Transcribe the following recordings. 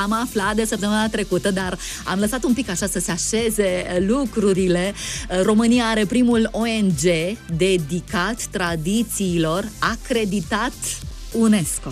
Am aflat de săptămâna trecută, dar am lăsat un pic așa să se așeze lucrurile. România are primul ONG dedicat tradițiilor, acreditat UNESCO.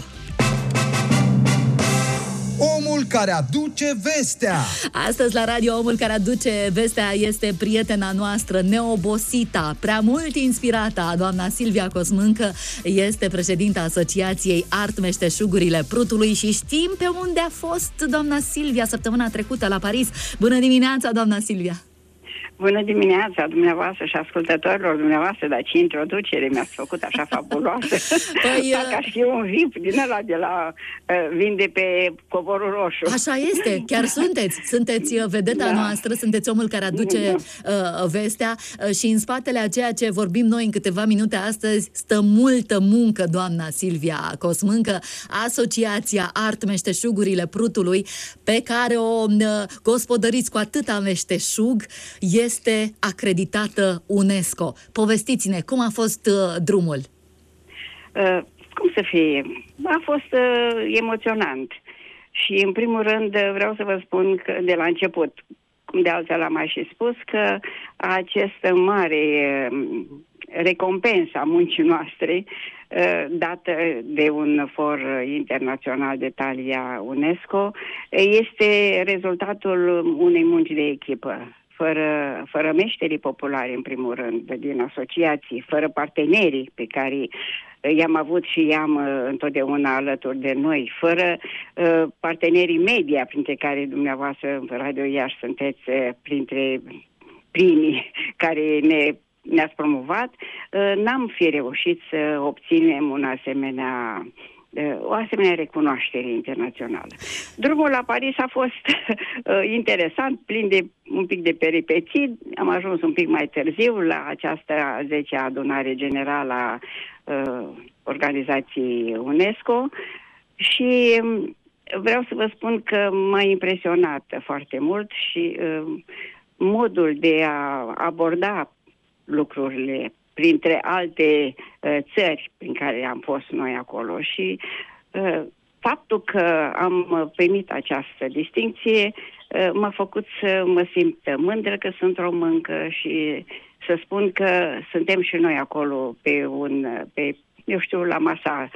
Omul care aduce vestea. Astăzi la radio Omul care aduce vestea este prietena noastră neobosita, prea mult inspirată, doamna Silvia Cosmâncă. Este președinta Asociației Art Meșteșugurile Prutului și știm pe unde a fost doamna Silvia săptămâna trecută la Paris. Bună dimineața, doamna Silvia! Bună dimineața dumneavoastră și ascultătorilor dumneavoastră, dar ce introducere mi-ați făcut așa fabuloasă. Păi, dacă aș fi un VIP din ăla de la vin de pe Covorul Roșu. Așa este, chiar sunteți vedeta noastră, sunteți omul care aduce vestea și în spatele a ceea ce vorbim noi în câteva minute astăzi stă multă muncă, doamna Silvia Cosmâncă. Asociația Art Meșteșugurile Prutului, pe care o gospodăriți cu atâta meșteșug, este acreditată UNESCO. Povestiți-ne, cum a fost drumul? Cum să fie? A fost emoționant. Și în primul rând vreau să vă spun că de la început, cum de altfel am mai și spus, că această mare recompensă a muncii noastre dată de un for internațional de talia UNESCO este rezultatul unei munci de echipă. Fără meșterii populari, în primul rând, din asociații, fără partenerii pe care i-am avut și i-am întotdeauna alături de noi, fără partenerii media, printre care dumneavoastră în Radio Iași sunteți printre primii care ne-ați promovat, n-am fi reușit să obținem o asemenea recunoaștere internațională. Drumul la Paris a fost interesant, plin de un pic de peripeții. Am ajuns un pic mai târziu la această 10-a adunare generală a organizației UNESCO și vreau să vă spun că m-a impresionat foarte mult și modul de a aborda lucrurile printre alte țări prin care am fost noi acolo și faptul că am primit această distincție m-a făcut să mă simt mândră că sunt româncă și să spun că suntem și noi acolo la masa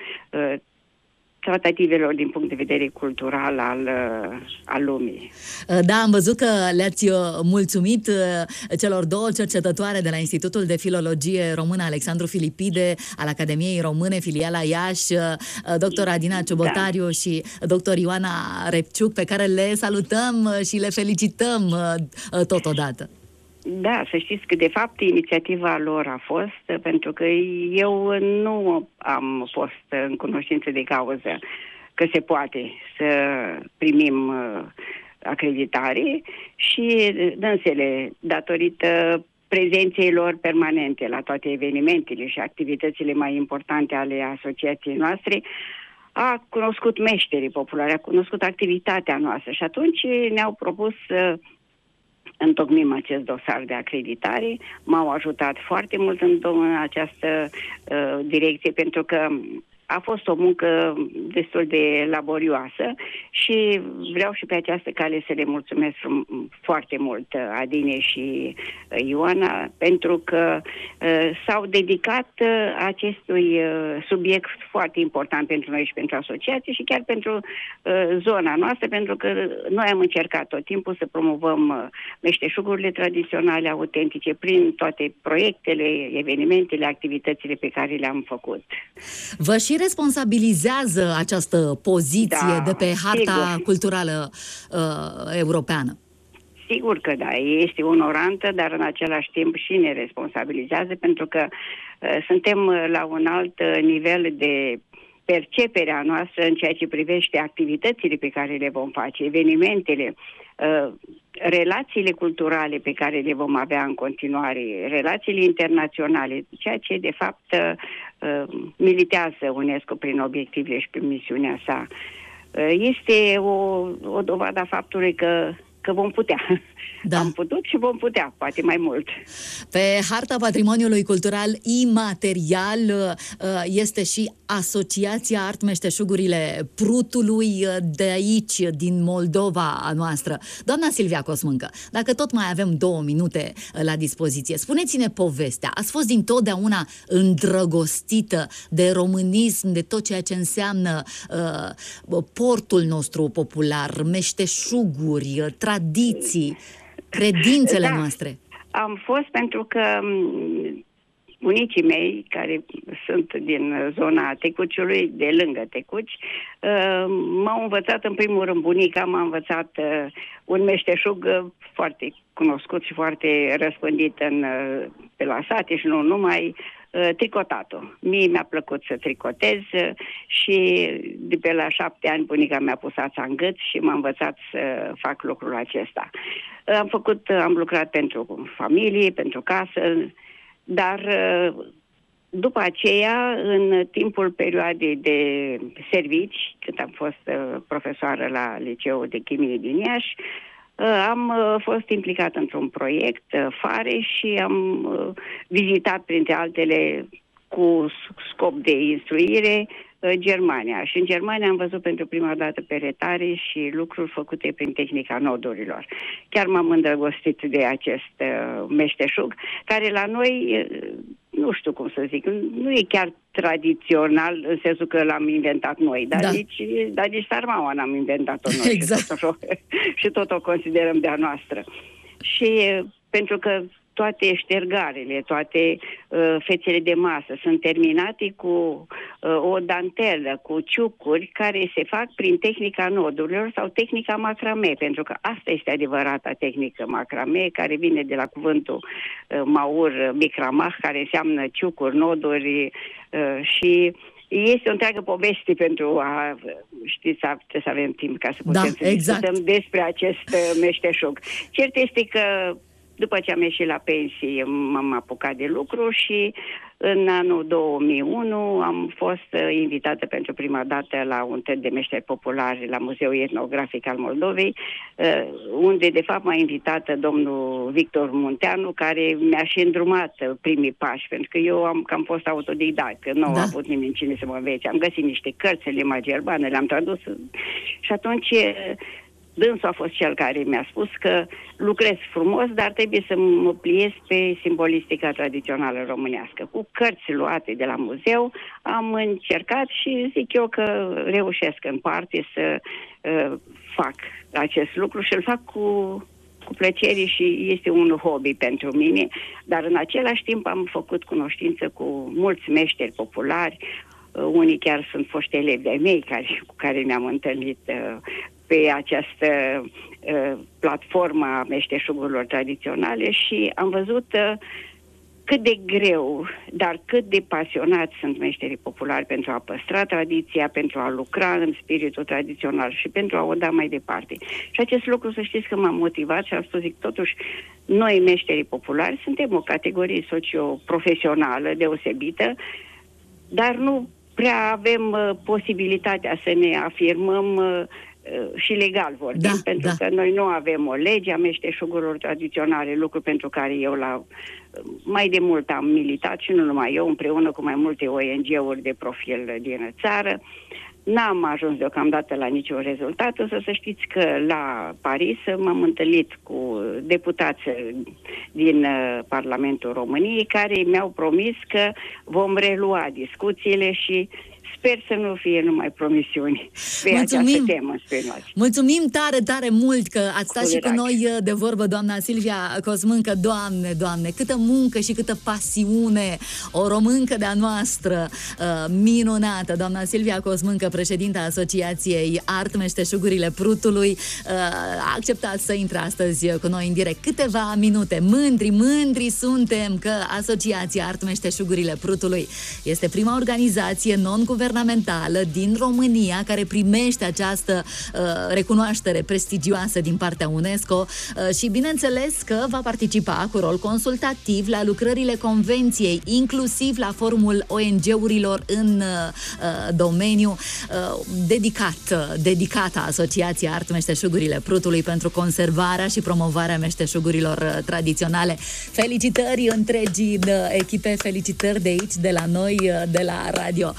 tratativelor din punct de vedere cultural al lumii. Da, am văzut că le-ați mulțumit celor două cercetătoare de la Institutul de Filologie Română Alexandru Filipide al Academiei Române, filiala Iași, dr. Adina Ciobotariu și dr. Ioana Repciuc, pe care le salutăm și le felicităm totodată. Da, să știți că de fapt inițiativa lor a fost, pentru că eu nu am fost în cunoștință de cauză că se poate să primim acreditare și dânsele, datorită prezenței lor permanente la toate evenimentele și activitățile mai importante ale asociației noastre, a cunoscut meșterii populari, a cunoscut activitatea noastră și atunci ne-au propus să întocmim acest dosar de acreditare. M-au ajutat foarte mult în această direcție, pentru că a fost o muncă destul de laborioasă și vreau și pe această cale să le mulțumesc foarte mult Adine și Ioana, pentru că s-au dedicat acestui subiect foarte important pentru noi și pentru asociație și chiar pentru zona noastră, pentru că noi am încercat tot timpul să promovăm meșteșugurile tradiționale, autentice, prin toate proiectele, evenimentele, activitățile pe care le-am făcut. Vă și responsabilizează această poziție de pe harta culturală europeană? Sigur că da, este onorantă, dar în același timp și ne responsabilizează, pentru că suntem la un alt nivel de perceperea noastră în ceea ce privește activitățile pe care le vom face, evenimentele, relațiile culturale pe care le vom avea în continuare, relațiile internaționale, ceea ce de fapt militează UNESCO prin obiectivele și prin misiunea sa. Este o dovadă a faptului că că vom putea. Da. Am putut și vom putea, poate mai mult. Pe harta patrimoniului cultural imaterial este și Asociația Art Meșteșugurile Prutului de aici, din Moldova a noastră. Doamna Silvia Cosmâncă, dacă tot mai avem 2 minute la dispoziție, spuneți-ne povestea. Ați fost dintotdeauna îndrăgostită de românism, de tot ceea ce înseamnă portul nostru popular, meșteșuguri, tradiții, credințele noastre. Am fost pentru că bunicii mei, care sunt din zona Tecuciului, de lângă Tecuci, m-au învățat, în primul rând, bunica m-a învățat un meșteșug foarte cunoscut și foarte răspândit pe la sate și nu numai, tricotatul. Mie mi-a plăcut să tricotez și de pe la 7 ani bunica mi-a pus ața în gât și m-a învățat să fac lucrul acesta. Am lucrat pentru familie, pentru casă, dar după aceea, în timpul perioadei de servici, când am fost profesoară la Liceul de Chimie din Iași, am fost implicat într-un proiect FARE și am vizitat, printre altele, cu scop de instruire, Germania. Și în Germania am văzut pentru prima dată peretare și lucruri făcute prin tehnica nodurilor. Chiar m-am îndrăgostit de acest meșteșug, care la noi, nu știu cum să zic, nu e chiar tradițional în sensul că l-am inventat noi, dar nici sarmaua n-am inventat-o noi. Exact. Și tot o considerăm de-a noastră. Și pentru că toate ștergarele, toate fețele de masă sunt terminate cu o dantelă, cu ciucuri care se fac prin tehnica nodurilor sau tehnica macrame, pentru că asta este adevărata tehnică macrame, care vine de la cuvântul maur bicramah, care înseamnă ciucuri, noduri și este o întreagă poveste pentru a, știți, trebuie să avem timp ca să putem să discutăm despre acest meșteșug. Cert este că după ce am ieșit la pensie, m-am apucat de lucru și în anul 2001 am fost invitată pentru prima dată la un târg de meșteri populari la Muzeul Etnografic al Moldovei, unde de fapt m-a invitat domnul Victor Munteanu, care mi-a și îndrumat primii pași, pentru că eu am fost autodidact, că nu am avut nimeni cine să mă învețe. Am găsit niște cărți în limba germană, le-am tradus și atunci dânsul a fost cel care mi-a spus că lucrez frumos, dar trebuie să mă pliez pe simbolistica tradițională românească. Cu cărți luate de la muzeu am încercat și zic eu că reușesc în parte să fac acest lucru și îl fac cu plăcere și este un hobby pentru mine, dar în același timp am făcut cunoștință cu mulți meșteri populari, unii chiar sunt foști elevi de-ai mei cu care ne-am întâlnit pe această platformă a meșteșugurilor tradiționale și am văzut cât de greu, dar cât de pasionați sunt meșterii populari pentru a păstra tradiția, pentru a lucra în spiritul tradițional și pentru a o da mai departe. Și acest lucru, să știți că m-a motivat și am spus, zic, totuși, noi meșterii populari suntem o categorie socio-profesională deosebită, dar nu prea avem posibilitatea să ne afirmăm și legal vorbim, pentru că noi nu avem o lege a meșteșugurilor tradiționale, lucru pentru care eu mai de mult am militat și nu numai eu, împreună cu mai multe ONG-uri de profil din țară. N-am ajuns deocamdată la niciun rezultat, însă să știți că la Paris m-am întâlnit cu deputați din Parlamentul României care mi-au promis că vom relua discuțiile și sper să nu fie numai promisiuni pe această temă. Mulțumim tare, tare mult că ați stat și cu noi de vorbă, doamna Silvia Cosmâncă. Doamne, Doamne, câtă muncă și câtă pasiune, o româncă de-a noastră minunată. Doamna Silvia Cosmâncă, președinta Asociației Art Meșteșugurile Prutului, a acceptat să intre astăzi cu noi în direct. Câteva minute. Mândri suntem că Asociația Art Meșteșugurile Prutului este prima organizație non-guvernamentală guvernamentală din România care primește această recunoaștere prestigioasă din partea UNESCO și bineînțeles că va participa cu rol consultativ la lucrările convenției, inclusiv la forumul ONG-urilor în domeniu dedicată Asociației Art Meșteșugurile Prutului pentru conservarea și promovarea meșteșugurilor tradiționale. Felicitări întregii echipe, felicitări de aici, de la noi, de la radio.